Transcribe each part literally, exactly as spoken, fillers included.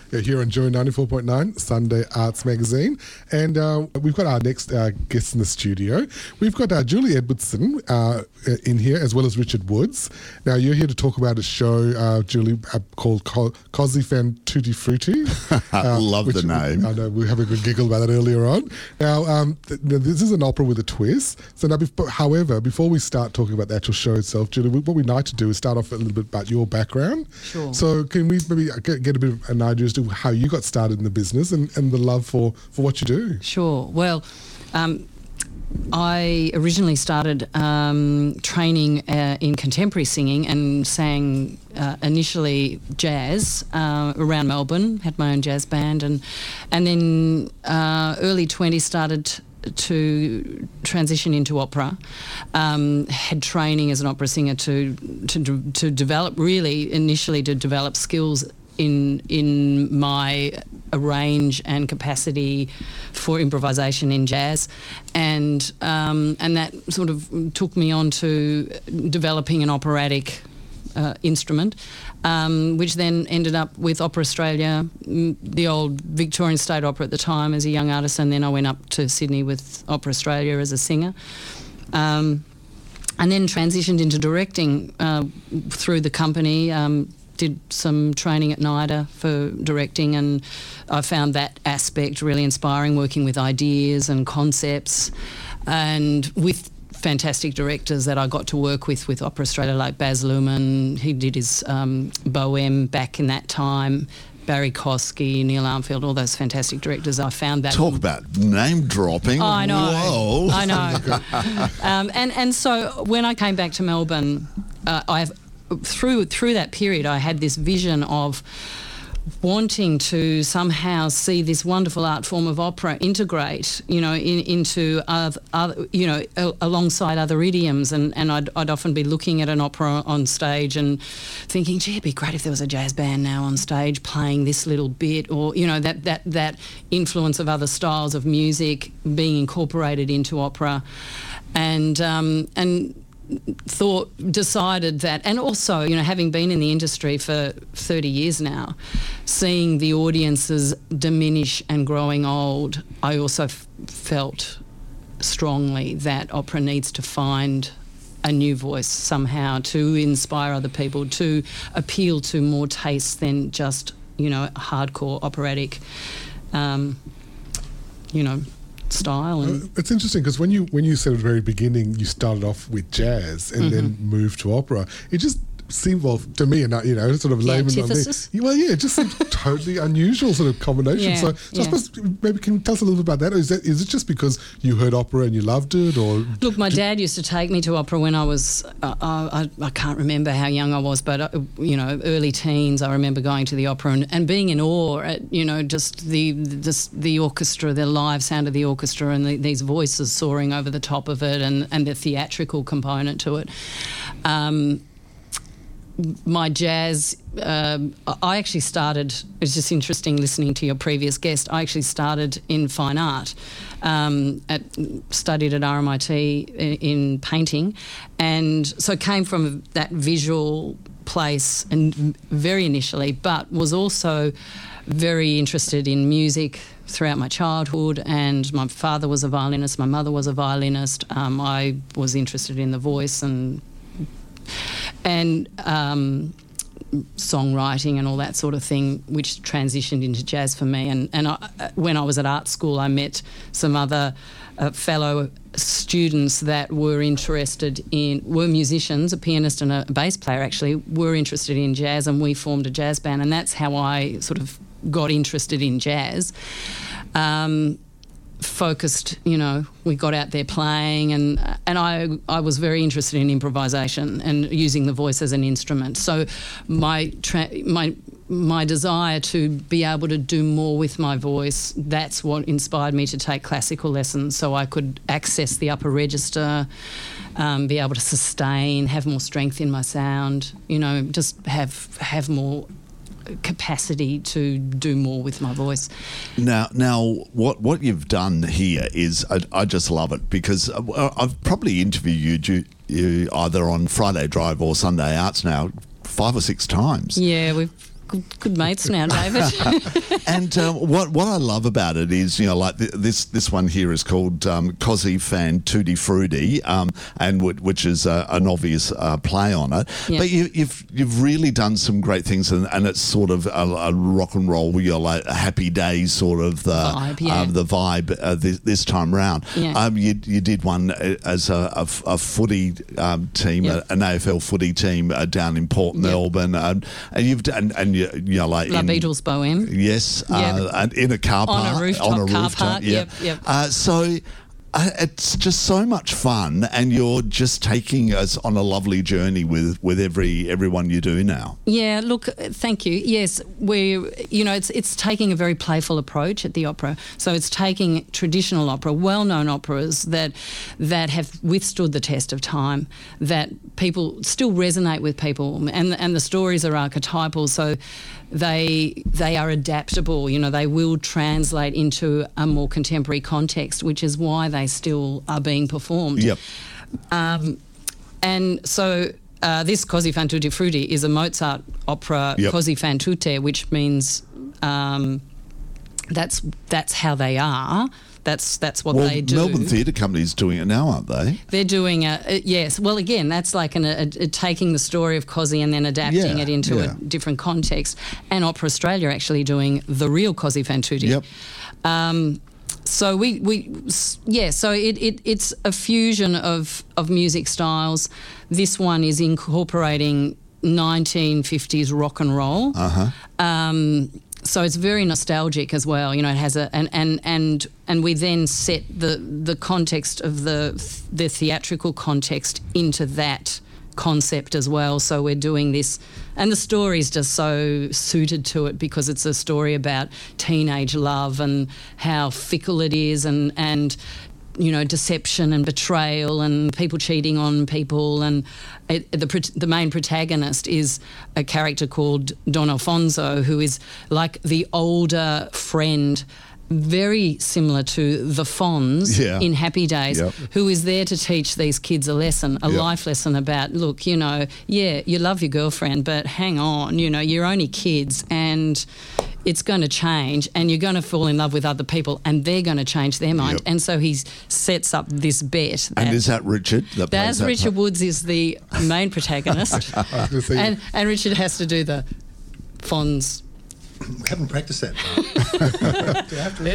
uh, here on Joy ninety-four point nine, Sunday Arts Magazine. And uh, we've got our next uh, guest in the studio. We've got uh, Julie Edwardson uh, in here, as well as Richard Woods. Now, you're here to talk about a show, uh, Julie, uh, called Co- Cosy Fan Tutti Frutti. Uh, Love the name. I know, we were having a good giggle about that earlier on. Now, um, th- this is an opera with a twist. So now, before, however, before we start talking about the actual show itself, Julie, what we'd like to do is start off a little bit about your background. Sure. So can we maybe get, get a bit of an idea as to how you got started in the business and, and the love for, for what you do? Sure. Well, um, I originally started um, training uh, in contemporary singing and sang uh, initially jazz uh, around Melbourne, had my own jazz band, and and then uh, early twenties started to transition into opera. Um, had training as an opera singer to to to develop, really initially to develop skills in in my range and capacity for improvisation in jazz, and um, and that sort of took me on to developing an operatic uh, instrument, um, which then ended up with Opera Australia, the old Victorian State Opera at the time, as a young artist, and then I went up to Sydney with Opera Australia as a singer. Um, and then transitioned into directing uh, through the company. Um, did some training at NIDA for directing, and I found that aspect really inspiring, working with ideas and concepts and with fantastic directors that I got to work with with Opera Australia, like Baz Luhrmann. He did his um, Bohème back in that time, Barry Kosky, Neil Armfield, all those fantastic directors. I found that... Talk about name dropping. Oh, I know. Whoa. I know. um, and, and so when I came back to Melbourne, uh, I've Through through that period, I had this vision of wanting to somehow see this wonderful art form of opera integrate, you know, in, into other, other, you know, a, alongside other idioms. And, and I'd, I'd often be looking at an opera on stage and thinking, gee, it'd be great if there was a jazz band now on stage playing this little bit, or, you know, that that that influence of other styles of music being incorporated into opera, and um, and. thought, decided that, and also, you know, having been in the industry for thirty years now, seeing the audiences diminish and growing old, I also f- felt strongly that opera needs to find a new voice somehow to inspire other people, to appeal to more tastes than just, you know, hardcore operatic, um, you know, style. And it's interesting because when you when you said at the very beginning you started off with jazz and mm-hmm. then moved to opera, it just seemed, well, to me, and you know, sort of layman like me, well, yeah, it just seemed totally unusual sort of combination. Yeah, so, so yeah. I suppose maybe can you tell us a little bit about that? Or is that is it just because you heard opera and you loved it, or look, my dad used to take me to opera when I was uh, I, I can't remember how young I was, but uh, you know, early teens. I remember going to the opera and, and being in awe at, you know, just the the, the orchestra, the live sound of the orchestra, and the, these voices soaring over the top of it, and and the theatrical component to it. Um, My jazz, um, I actually started, it's just interesting listening to your previous guest, I actually started in fine art, um, at, studied at R M I T in, in painting, and so came from that visual place and very initially, but was also very interested in music throughout my childhood, and my father was a violinist, my mother was a violinist, um, I was interested in the voice and and um, songwriting and all that sort of thing, which transitioned into jazz for me. And, and I, when I was at art school, I met some other uh, fellow students that were interested in, were musicians, a pianist and a bass player actually, were interested in jazz, and we formed a jazz band, and that's how I sort of got interested in jazz. Um, focused, you know, we got out there playing, and and I I was very interested in improvisation and using the voice as an instrument. So my tra- my my desire to be able to do more with my voice, that's what inspired me to take classical lessons, so I could access the upper register, um, be able to sustain, have more strength in my sound, you know, just have have more capacity to do more with my voice. Now, now, what what you've done here is, I, I just love it, because I've probably interviewed you, you either on Friday Drive or Sunday Arts now five or six times. Yeah, we've good, good mates now, David. And um, what what I love about it is, you know, like th- this this one here is called um, Così fan tutti frutti, um, and w- which is uh, an obvious uh, play on it. Yeah. But you, you've you've really done some great things, and, and it's sort of a, a rock and roll, you know, like a happy days sort of the Vibe, yeah. um, the vibe uh, this, this time round. Yeah. Um, you you did one as a, a, a footy um, team, Yep. a, an A F L footy team uh, down in Port Melbourne, um, and you've done and you, you know like La in, Beatles Bohème. Yes, Yep. uh, and in a car On a park, rooftop on a car rooftop, park, yeah. yep, yep. Uh, so uh, it's just so much fun, and you're just taking us on a lovely journey with, with every everyone you do now. Yeah, look, thank you. Yes, we, you know, it's it's taking a very playful approach at the opera. So it's taking traditional opera, well-known operas that that have withstood the test of time, that people still resonate with people, and and the stories are archetypal. So they they are adaptable. You know, they will translate into a more contemporary context, which is why they still are being performed. Yep. Um, and so uh, this Così fan tutti frutti is a Mozart opera, Yep. Così fan tutte, which means um, that's that's how they are. That's that's what Well, they do. Melbourne Theatre Company's doing it now, aren't they? They're doing a, a yes. Well, again, that's like an, a, a, taking the story of Così and then adapting Yeah, it into yeah. a different context. And Opera Australia are actually doing the real Così fan tutti. Yep. Um, so we, we yeah, so it, it it's a fusion of, of music styles. This one is incorporating nineteen fifties rock and roll. Uh-huh. Um, so it's very nostalgic as well. You know, it has a and and and, and we then set the the context of the the theatrical context into that concept as well. So we're doing this, and the story is just so suited to it because it's a story about teenage love and how fickle it is, and and you know, deception and betrayal and people cheating on people. And it, the the main protagonist is a character called Don Alfonso, who is like the older friend, very similar to the Fonz Yeah. in Happy Days, Yep. who is there to teach these kids a lesson, a Yep. life lesson about, look, you know, yeah, you love your girlfriend, but hang on, you know, you're only kids and it's going to change and you're going to fall in love with other people and they're going to change their mind. Yep. And so he sets up this bet. That And is that Richard? That plays That's that Richard part? Woods is the main protagonist. I was gonna say- and, and Richard has to do the Fonz. We haven't practiced that part. Do I have to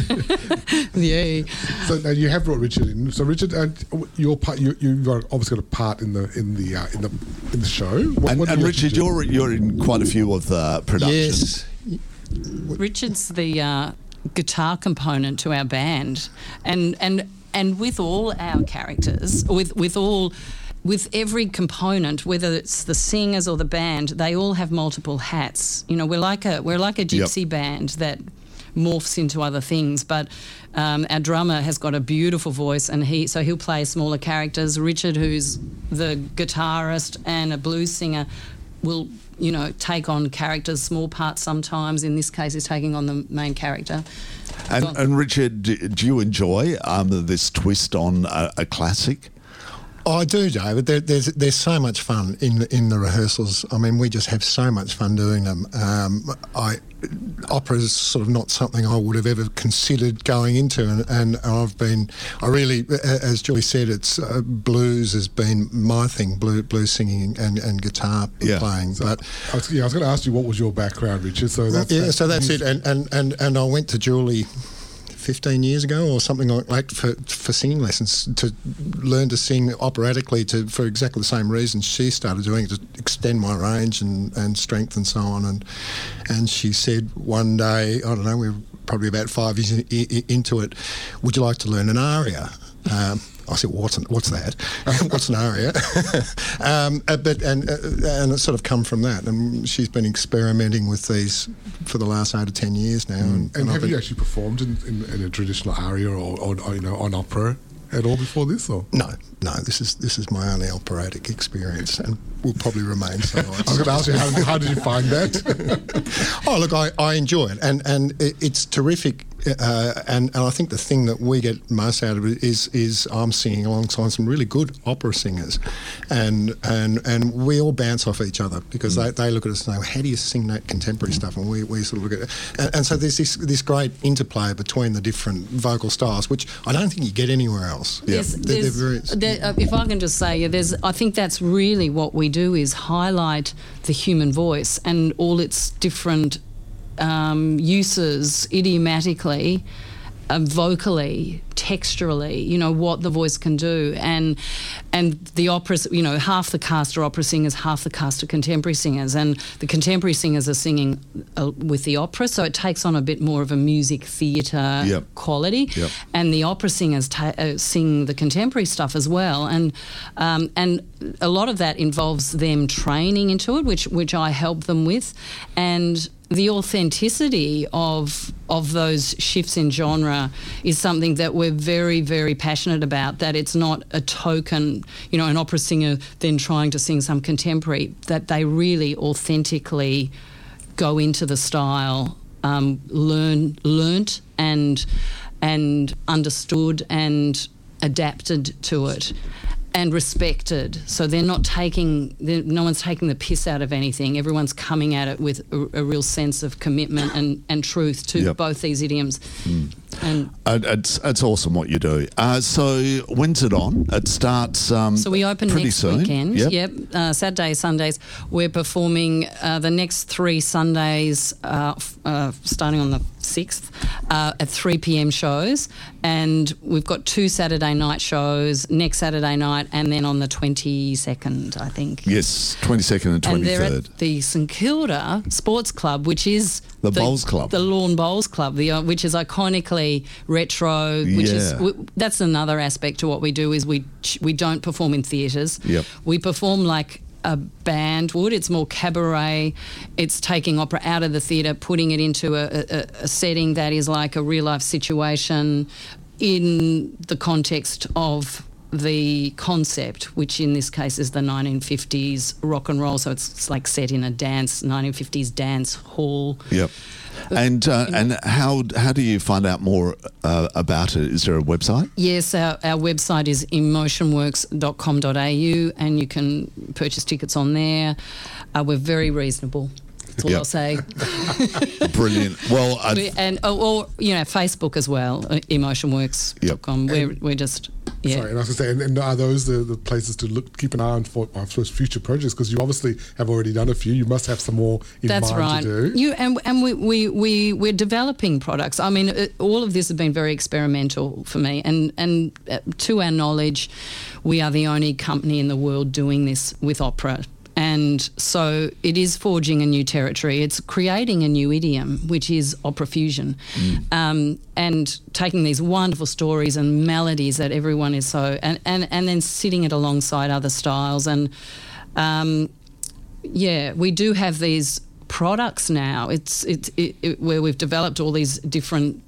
Hey. Yeah. So now you have brought Richard in. So Richard, uh, your part, you you've got obviously got a part in the in the uh, in the in the show. What, And, what do and you Richard, actually do? you're you're in quite a few of the productions. Yes. Richard's the uh, guitar component to our band, and and and with all our characters, with with all. With every component, whether it's the singers or the band, they all have multiple hats. You know, we're like a we're like a gypsy Yep. band that morphs into other things. But um, our drummer has got a beautiful voice, and he so he'll play smaller characters. Richard, who's the guitarist and a blues singer, will you know take on characters, small parts sometimes. In this case, he's taking on the main character. And, Go on. and Richard, do, do you enjoy um, this twist on a, a classic? Oh, I do, David. There, there's there's so much fun in the, in the rehearsals. I mean, we just have so much fun doing them. Um, I opera is sort of not something I would have ever considered going into, and, and I've been. I really, as Julie said, it's uh, blues has been my thing, blue, blues singing and, and guitar Yeah. playing. So but I was, yeah, I was going to ask you what was your background, Richard. So that's yeah, that's so that's music. it. And, and, and, and I went to Julie fifteen years ago or something like that for, for singing lessons to learn to sing operatically to for exactly the same reasons she started doing it, to extend my range and, and strength and so on. And and she said one day, I don't know, we were probably about five years in, i, into it, would you like to learn an aria? Um, I said, well, what's an, what's that? What's an aria? um, uh, but and uh, and it's sort of come from that. And she's been experimenting with these for the last eight or ten years now. And, And I've have been- you actually performed in, in, in a traditional aria or, or, or you know on opera at all before this? Or No, no. This is this is my only operatic experience, and will probably remain so. I was going to ask you how, how did you find that? Oh, look, I, I enjoy it, and and it, it's terrific uh, and and I think the thing that we get most out of it is is I'm singing alongside some really good opera singers, and and and we all bounce off each other because mm. they, they look at us and say, how do you sing that contemporary mm. stuff? And we, we sort of look at it, and, and so there's this this great interplay between the different vocal styles, which I don't think you get anywhere else. Yeah. There's, they're, they're very, there, uh, if I can just say, yeah, there's I think that's really what we do is highlight the human voice and all its different um, uses idiomatically, uh, vocally, texturally, you know, what the voice can do. And and the operas, you know, half the cast are opera singers, half the cast are contemporary singers. And the contemporary singers are singing uh, with the opera, so it takes on a bit more of a music theatre yep. quality. Yep. And the opera singers ta- uh, sing the contemporary stuff as well. And um, and a lot of that involves them training into it, which which I help them with. And the authenticity of of those shifts in genre is something that we're very, very passionate about, that it's not a token, you know, an opera singer then trying to sing some contemporary, that they really authentically go into the style, um, learn, learnt and, and understood and adapted to it. And respected, so they're not taking, they're, no one's taking the piss out of anything. Everyone's coming at it with a, a real sense of commitment and, and truth to yep. both these idioms. Mm. And uh, it's it's awesome what you do. Uh, so when's it on? It starts. Um, so we open pretty next soon. weekend. Yep. yep. Uh, Saturdays, Sundays. We're performing uh, the next three Sundays, uh, f- uh, starting on the sixth, uh, at three p.m. shows, and we've got two Saturday night shows next Saturday night, and then on the twenty-second, I think. Yes, twenty-second and twenty-third. And they're at the St Kilda Sports Club, which is the, the Bowls Club, the Lawn Bowls Club, the uh, which is iconically retro. Which yeah. is w- that's another aspect to what we do is we we don't perform in theatres. Yep. We perform like a band would. It's more cabaret. It's taking opera out of the theatre, putting it into a, a, a setting that is like a real life situation in the context of the concept, which in this case is the nineteen fifties rock and roll. So it's, it's like set in a dance, nineteen fifties dance hall. Yep. And uh, and how how do you find out more uh, about it? Is there a website? Yes, our, our website is emotion works dot com dot a u, and you can purchase tickets on there. Uh, we're very reasonable. That's all yep. I'll say. Brilliant. Well, we, and or, or you know, Facebook as well, emotion works dot com. Yep. We're we're just. Yeah. Sorry, and I was going to say, and, and are those the, the places to look, keep an eye on for, for future projects? Because you obviously have already done a few. You must have some more in That's mind right. to do. You and and we we we we're developing products. I mean, it, all of this has been very experimental for me, and and uh, to our knowledge, we are the only company in the world doing this with opera. And so it is forging a new territory. It's creating a new idiom, which is opera fusion, mm. um, and taking these wonderful stories and melodies that everyone is so, and, and, and then sitting it alongside other styles. And um, yeah, we do have these products now. It's it's it, it, where we've developed all these different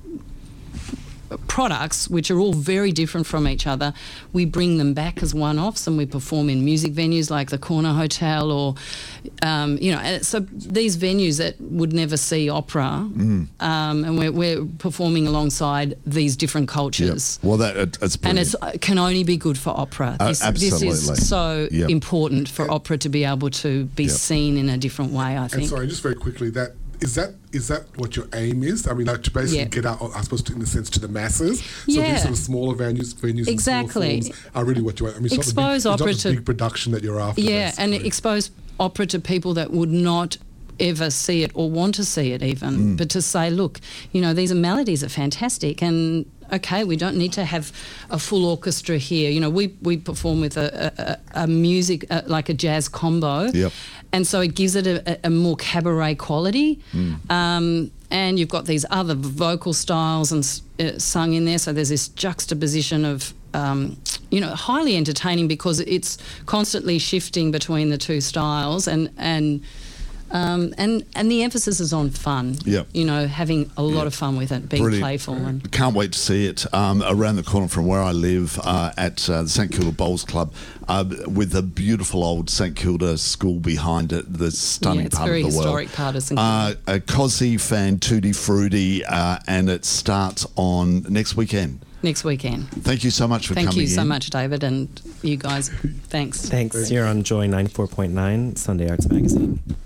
products, which are all very different from each other. We bring them back as one-offs, and we perform in music venues like the Corner Hotel, or um, you know, so these venues that would never see opera, mm. um, and we're, we're performing alongside these different cultures. Yep. Well, that it's brilliant. And it can only be good for opera. Uh, this, absolutely. This is so yep. important for opera to be able to be yep. seen in a different way, I think. And sorry, just very quickly, that is that is that what your aim is? I mean, like to basically yeah. get out, I suppose, in a sense, to the masses. So yeah. these sort of smaller venues, venues, exactly. and smaller forms are really what you want. I mean, it's expose not the big, opera it's not the to big production that you're after. Yeah, basically. and expose opera to people that would not ever see it or want to see it even, mm. but to say, look, you know, these melodies are fantastic, and okay, we don't need to have a full orchestra here. You know, we we perform with a, a, a music, uh, like a jazz combo, yep. and so it gives it a, a more cabaret quality. Mm. Um, and you've got these other vocal styles and uh, sung in there, so there's this juxtaposition of, um, you know, highly entertaining because it's constantly shifting between the two styles, and and Um, and, and the emphasis is on fun. Yep. You know, having a lot Yep. of fun with it, being Brilliant. playful. And Can't wait to see it um, around the corner from where I live uh, at uh, the St Kilda Bowls Club uh, with a beautiful old St Kilda school behind it, the stunning yeah, it's part very of the world. historic part of St Uh, Kilda. a Cosy Fan Tutti Frutti, uh, and it starts on next weekend. Next weekend. Thank you so much for Thank coming you so in. much, David, and you guys. Thanks. Thanks. You're on Joy ninety-four point nine, Sunday Arts Magazine.